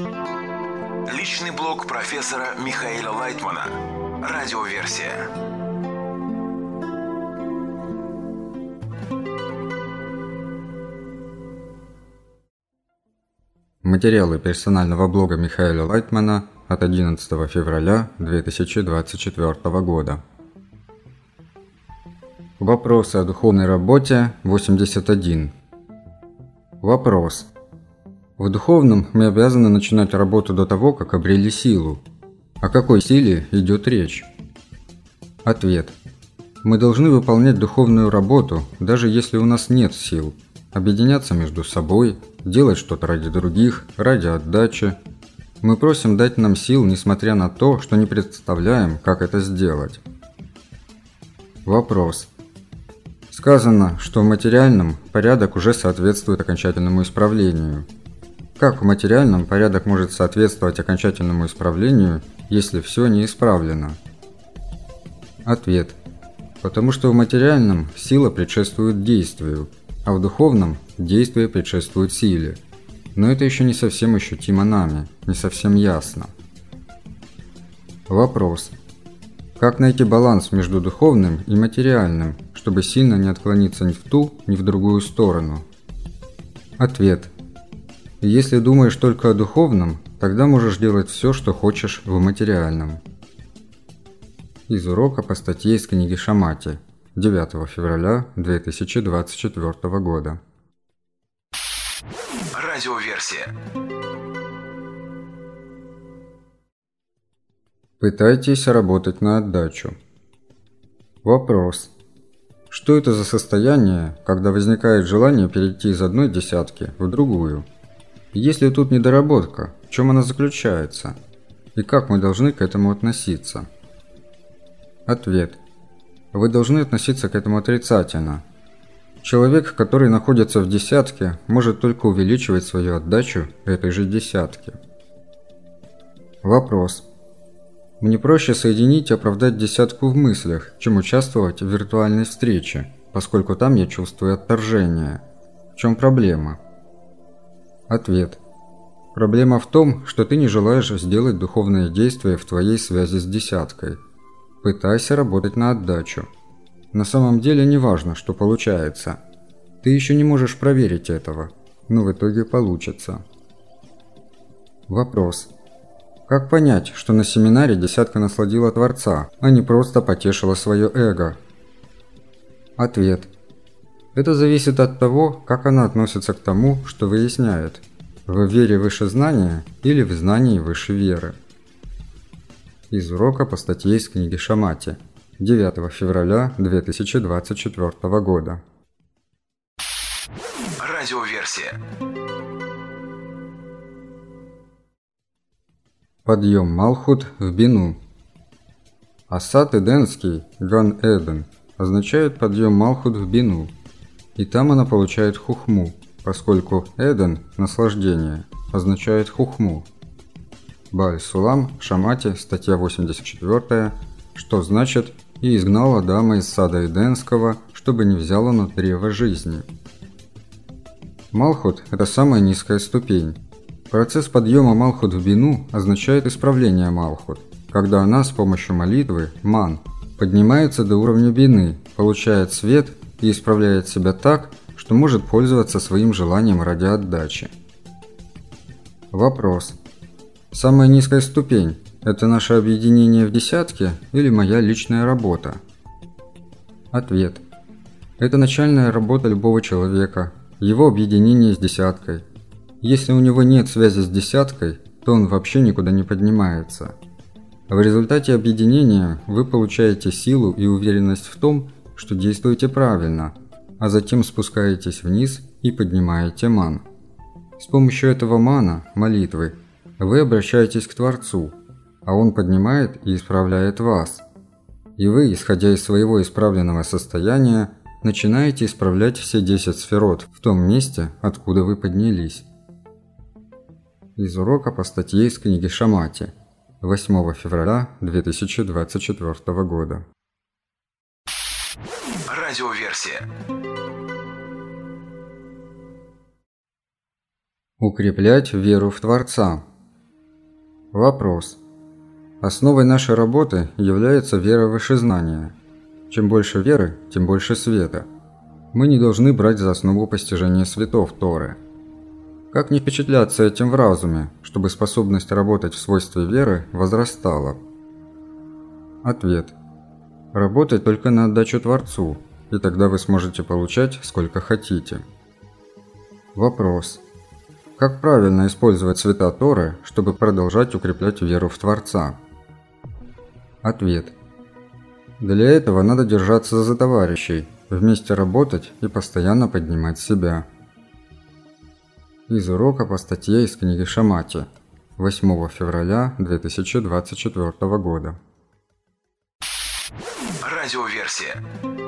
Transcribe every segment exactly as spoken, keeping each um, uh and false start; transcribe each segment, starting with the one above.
Личный блог профессора Михаила Лайтмана. Радиоверсия. Материалы персонального блога Михаила Лайтмана от одиннадцатого февраля две тысячи двадцать четвёртого года. Вопросы о духовной работе восемьдесят один. Вопрос. В духовном мы обязаны начинать работу до того, как обрели силу. О какой силе идет речь? Ответ. Мы должны выполнять духовную работу, даже если у нас нет сил, объединяться между собой, делать что-то ради других, ради отдачи. Мы просим дать нам сил, несмотря на то, что не представляем, как это сделать. Вопрос. Сказано, что в материальном порядок уже соответствует окончательному исправлению. Как в материальном порядок может соответствовать окончательному исправлению, если все не исправлено? Ответ. Потому что в материальном сила предшествует действию, а в духовном действие предшествует силе. Но это еще не совсем ощутимо нами, не совсем ясно. Вопрос. Как найти баланс между духовным и материальным, чтобы сильно не отклониться ни в ту, ни в другую сторону? Ответ. Если думаешь только о духовном, тогда можешь делать все, что хочешь в материальном. Из урока по статье из книги Шамати, девятого февраля две тысячи двадцать четвёртого года. Радиоверсия. Пытайтесь работать на отдачу. Вопрос. Что это за состояние, когда возникает желание перейти из одной десятки в другую? Если тут недоработка, в чем она заключается? И как мы должны к этому относиться? Ответ. Вы должны относиться к этому отрицательно. Человек, который находится в десятке, может только увеличивать свою отдачу этой же десятке. Вопрос. Мне проще соединить и оправдать десятку в мыслях, чем участвовать в виртуальной встрече, поскольку там я чувствую отторжение. В чем проблема? Ответ. Проблема в том, что ты не желаешь сделать духовное действие в твоей связи с десяткой. Пытайся работать на отдачу. На самом деле не важно, что получается. Ты еще не можешь проверить этого, но в итоге получится. Вопрос. Как понять, что на семинаре десятка насладила Творца, а не просто потешила свое эго? Ответ. Это зависит от того, как она относится к тому, что выясняет. В вере выше знания или в знании выше веры. Из урока по статье из книги Шамати, девятого февраля две тысячи двадцать четвёртого года. Радиоверсия. Подъем Малхут в Бину. Асад Эденский, Ган-Эден, означает подъем Малхут в Бину, и там она получает хухму, поскольку Эден – наслаждение, означает хухму. Бааль-Сулам, Шамати, статья восемьдесят четвёртая, что значит «и изгнал Адама из сада Эденского, чтобы не взял он от древа жизни». Малхут – это самая низкая ступень. Процесс подъема Малхут в Бину означает исправление Малхут, когда она с помощью молитвы, ман, поднимается до уровня Бины, получает свет и исправляет себя так, что может пользоваться своим желанием ради отдачи. Вопрос. Самая низкая ступень – это наше объединение в десятке или моя личная работа? Ответ. Это начальная работа любого человека, его объединение с десяткой. Если у него нет связи с десяткой, то он вообще никуда не поднимается. В результате объединения вы получаете силу и уверенность в том, что действуете правильно, а затем спускаетесь вниз и поднимаете ман. С помощью этого мана, молитвы, вы обращаетесь к Творцу, а Он поднимает и исправляет вас. И вы, исходя из своего исправленного состояния, начинаете исправлять все десять сферот в том месте, откуда вы поднялись. Из урока по статье из книги Шамати, восьмого февраля две тысячи двадцать четвёртого года. Радиоверсия. Укреплять веру в Творца. Вопрос. Основой нашей работы является вера в вышезнание. Чем больше веры, тем больше света. Мы не должны брать за основу постижение светов Торы. Как не впечатляться этим в разуме, чтобы способность работать в свойстве веры возрастала? Ответ. Работать только на отдачу Творцу, и тогда вы сможете получать сколько хотите. Вопрос. Как правильно использовать света Торы, чтобы продолжать укреплять веру в Творца? Ответ. Для этого надо держаться за товарищей, вместе работать и постоянно поднимать себя. Из урока по статье из книги Шамати, восьмого февраля две тысячи двадцать четвёртого года. Радиоверсия.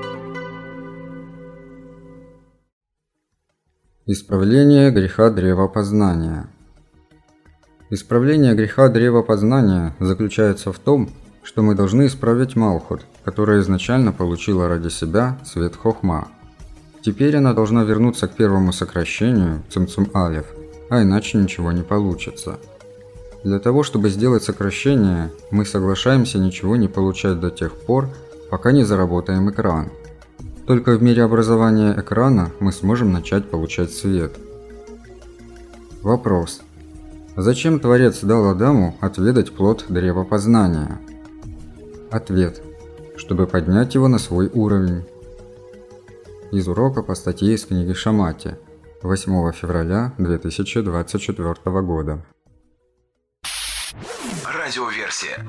Исправление греха древопознания. Исправление греха древопознания заключается в том, что мы должны исправить Малхут, которая изначально получила ради себя свет Хохма. Теперь она должна вернуться к первому сокращению, Цимцум Алеф, а иначе ничего не получится. Для того, чтобы сделать сокращение, мы соглашаемся ничего не получать до тех пор, пока не заработаем экран. Только в мире образования экрана мы сможем начать получать свет. Вопрос. Зачем Творец дал Адаму отведать плод древопознания? Ответ. Чтобы поднять его на свой уровень. Из урока по статье из книги Шамати, восьмого февраля две тысячи двадцать четвёртого года. Радиоверсия.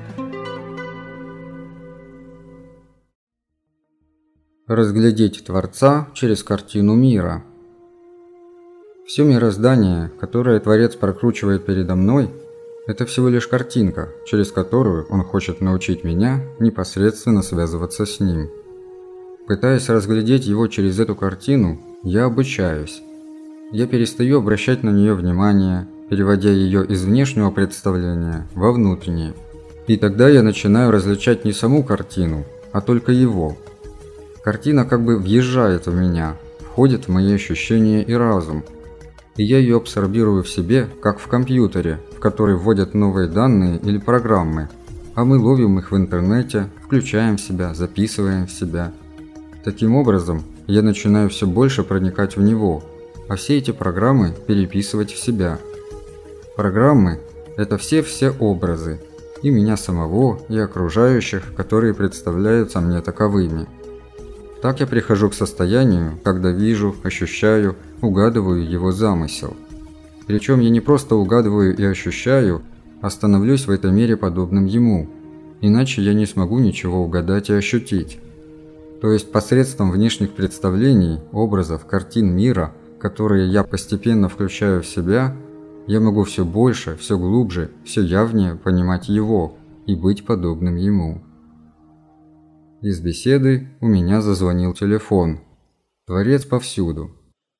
Разглядеть Творца через картину мира. Все мироздание, которое Творец прокручивает передо мной, это всего лишь картинка, через которую он хочет научить меня непосредственно связываться с ним. Пытаясь разглядеть его через эту картину, я обучаюсь. Я перестаю обращать на нее внимание, переводя ее из внешнего представления во внутреннее. И тогда я начинаю различать не саму картину, а только его. Картина как бы въезжает в меня, входит в мои ощущения и разум. И я ее абсорбирую в себе, как в компьютере, в который вводят новые данные или программы, а мы ловим их в интернете, включаем в себя, записываем в себя. Таким образом, я начинаю все больше проникать в него, а все эти программы переписывать в себя. Программы – это все-все образы, и меня самого, и окружающих, которые представляются мне таковыми. Так я прихожу к состоянию, когда вижу, ощущаю, угадываю его замысел. Причем я не просто угадываю и ощущаю, а становлюсь в этой мере подобным ему, иначе я не смогу ничего угадать и ощутить. То есть посредством внешних представлений, образов, картин мира, которые я постепенно включаю в себя, я могу все больше, все глубже, все явнее понимать его и быть подобным ему. Из беседы у меня зазвонил телефон. Творец повсюду.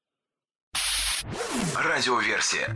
Радиоверсия.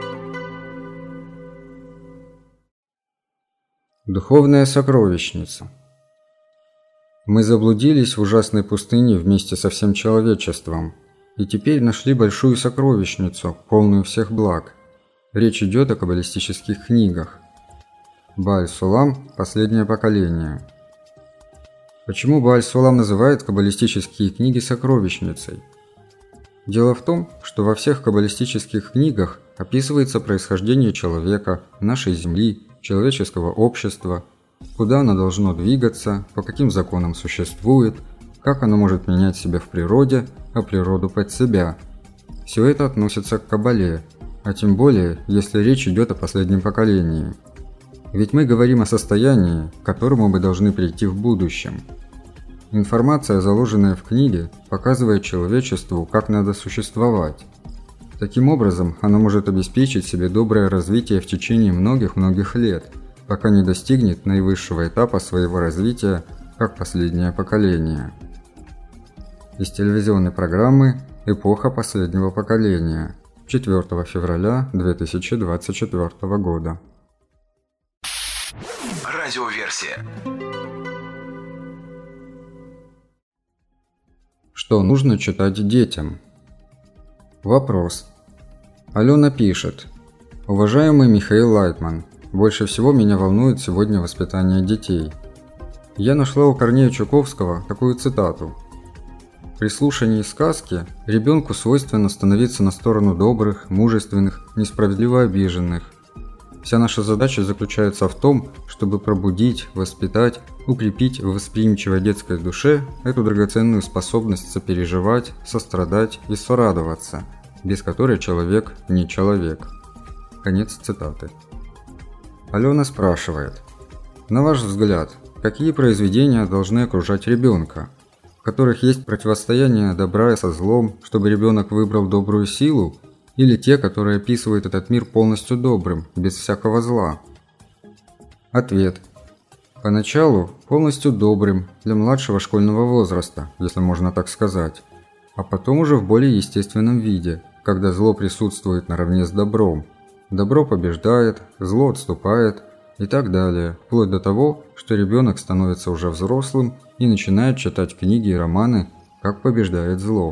Духовная сокровищница. Мы заблудились в ужасной пустыне вместе со всем человечеством, и теперь нашли большую сокровищницу, полную всех благ. Речь идет о каббалистических книгах. Бааль-Сулам – последнее поколение. Почему Бааль-Сулам называет каббалистические книги сокровищницей? Дело в том, что во всех каббалистических книгах описывается происхождение человека, нашей Земли, человеческого общества, куда оно должно двигаться, по каким законам существует, как оно может менять себя в природе, а природу под себя. Все это относится к Каббале, а тем более, если речь идет о последнем поколении. Ведь мы говорим о состоянии, к которому мы должны прийти в будущем. Информация, заложенная в книге, показывает человечеству, как надо существовать. Таким образом, она может обеспечить себе доброе развитие в течение многих-многих лет, пока не достигнет наивысшего этапа своего развития, как последнее поколение. Из телевизионной программы «Эпоха последнего поколения» четвёртого февраля две тысячи двадцать четвёртого года. Радиоверсия. Что нужно читать детям? Вопрос. Алена пишет. Уважаемый Михаил Лайтман, Больше всего меня волнует сегодня воспитание детей. Я нашла у Корнея Чуковского такую цитату. При слушании сказки ребенку свойственно становиться на сторону добрых, мужественных, несправедливо обиженных. Вся наша задача заключается в том, чтобы пробудить, воспитать, укрепить в восприимчивой детской душе эту драгоценную способность сопереживать, сострадать и сорадоваться, без которой человек не человек. Конец цитаты. Алена спрашивает: на ваш взгляд, какие произведения должны окружать ребенка, в которых есть противостояние добра со злом, чтобы ребенок выбрал добрую силу, или те, которые описывают этот мир полностью добрым, без всякого зла? Ответ. Поначалу полностью добрым для младшего школьного возраста, если можно так сказать, а потом уже в более естественном виде, когда зло присутствует наравне с добром. Добро побеждает, зло отступает и так далее, вплоть до того, что ребенок становится уже взрослым и начинает читать книги и романы «Как побеждает зло».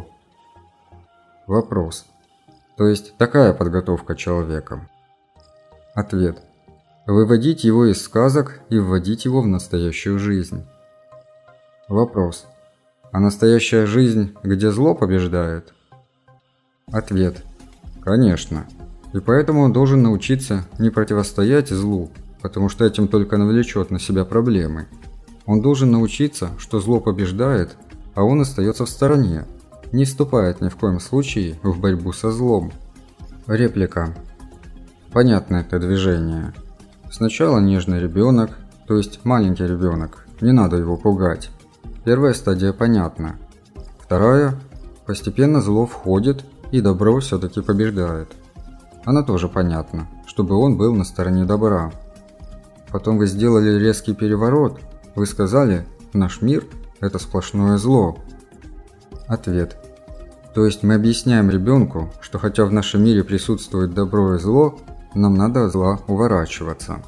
Вопрос. То есть такая подготовка человека? Ответ. Выводить его из сказок и вводить его в настоящую жизнь. Вопрос. А настоящая жизнь, где зло побеждает? Ответ. Конечно. И поэтому он должен научиться не противостоять злу, потому что этим только навлечет на себя проблемы. Он должен научиться, что зло побеждает, а он остается в стороне, не вступает ни в коем случае в борьбу со злом. Реплика. Понятно это движение. Сначала нежный ребенок, то есть маленький ребенок, не надо его пугать. Первая стадия понятна. Вторая. Постепенно зло входит, и добро все-таки побеждает. Она тоже понятна, чтобы он был на стороне добра. Потом вы сделали резкий переворот. Вы сказали, наш мир – это сплошное зло. Ответ. То есть мы объясняем ребенку, что хотя в нашем мире присутствует добро и зло, нам надо от зла уворачиваться.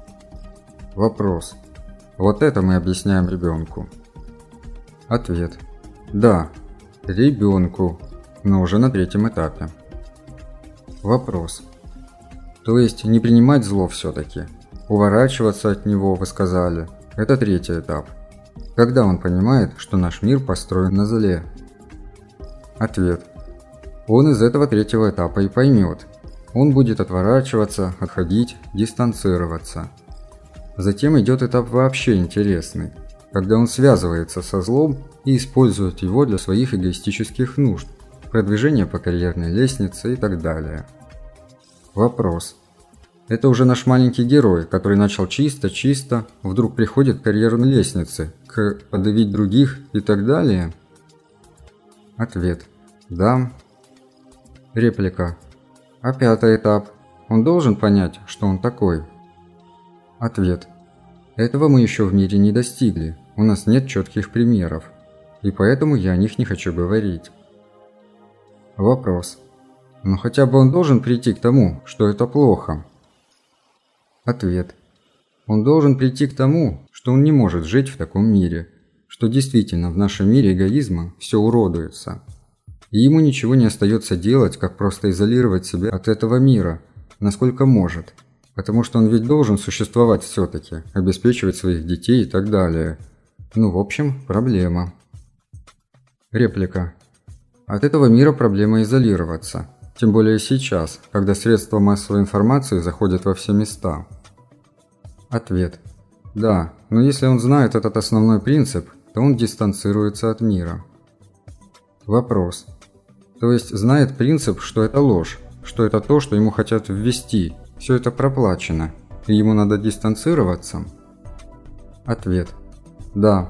Вопрос. Вот это мы объясняем ребенку. Ответ. Да, ребенку, но уже на третьем этапе. Вопрос. То есть не принимать зло все-таки, уворачиваться от него, вы сказали, это третий этап. Когда он понимает, что наш мир построен на зле? Ответ. Он из этого третьего этапа и поймет. Он будет отворачиваться, отходить, дистанцироваться. Затем идет этап вообще интересный, когда он связывается со злом и использует его для своих эгоистических нужд, продвижения по карьерной лестнице и так далее. Вопрос. Это уже наш маленький герой, который начал чисто-чисто, вдруг приходит к карьерной лестнице, к подавить других и так далее? Ответ. Да. Реплика. А пятый этап? Он должен понять, что он такой? Ответ. Этого мы еще в мире не достигли, у нас нет четких примеров, и поэтому я о них не хочу говорить. Вопрос. Но хотя бы он должен прийти к тому, что это плохо? Ответ. Он должен прийти к тому, что он не может жить в таком мире, что действительно в нашем мире эгоизма все уродуется. И ему ничего не остается делать, как просто изолировать себя от этого мира, насколько может, потому что он ведь должен существовать все-таки, обеспечивать своих детей и так далее. Ну, в общем, проблема. Реплика. От этого мира проблема изолироваться, тем более сейчас, когда средства массовой информации заходят во все места. Ответ. Да, но если он знает этот основной принцип, то он дистанцируется от мира. Вопрос. То есть знает принцип, что это ложь, что это то, что ему хотят ввести, все это проплачено, и ему надо дистанцироваться? Ответ. Да.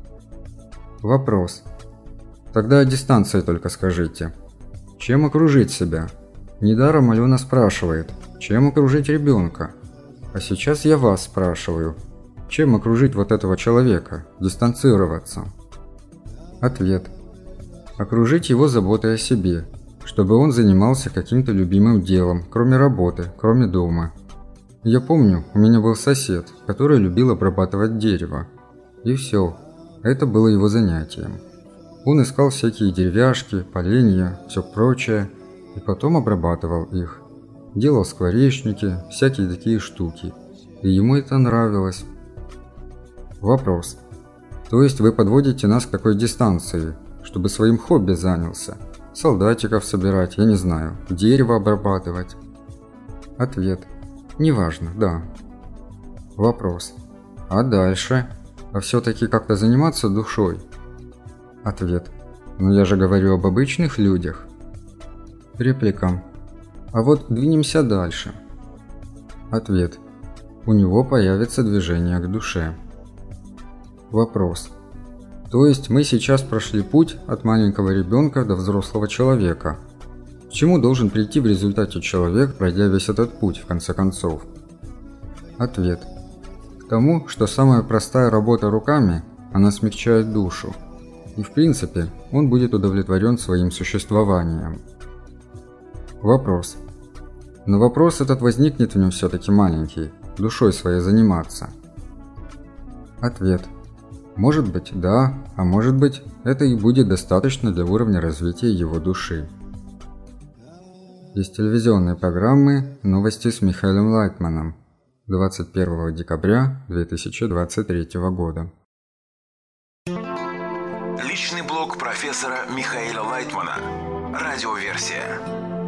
Вопрос. Тогда о дистанции только скажите. Чем окружить себя? Недаром Алена спрашивает, чем окружить ребенка? А сейчас я вас спрашиваю, чем окружить вот этого человека, дистанцироваться? Ответ. Окружить его заботой о себе, чтобы он занимался каким-то любимым делом, кроме работы, кроме дома. Я помню, у меня был сосед, который любил обрабатывать дерево. И все, это было его занятием. Он искал всякие деревяшки, поленья, все прочее, и потом обрабатывал их. Делал скворечники, всякие такие штуки. и ему это нравилось. Вопрос. То есть вы подводите нас к такой дистанции, чтобы своим хобби занялся? Солдатиков собирать, я не знаю, дерево обрабатывать? Ответ. Неважно, да. Вопрос. А дальше? А все-таки как-то заниматься душой? Ответ. Ну я же говорю об обычных людях. Реплика. А вот двинемся дальше. Ответ. У него появится движение к душе. Вопрос. То есть мы сейчас прошли путь от маленького ребенка до взрослого человека. К чему должен прийти в результате человек, пройдя весь этот путь, в конце концов? Ответ. К тому, что самая простая работа руками, она смягчает душу. И в принципе, он будет удовлетворен своим существованием. Вопрос. Но вопрос этот возникнет в нем все-таки маленький, душой своей заниматься. Ответ. Может быть, да, а может быть, это и будет достаточно для уровня развития его души. Из телевизионной программы «Новости с Михаилом Лайтманом» двадцать первого декабря две тысячи двадцать третьего года. Личный блог профессора Михаила Лайтмана. Радиоверсия.